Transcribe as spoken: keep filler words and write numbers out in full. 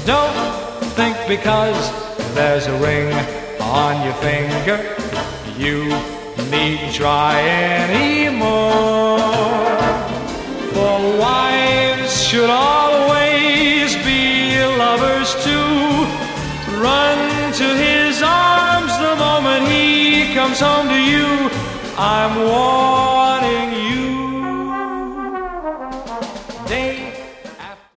Don't think because there's a ring on your finger you needn't try anymore. For wives should always be lovers too. Run to his arms the moment he comes home to you. I'm warning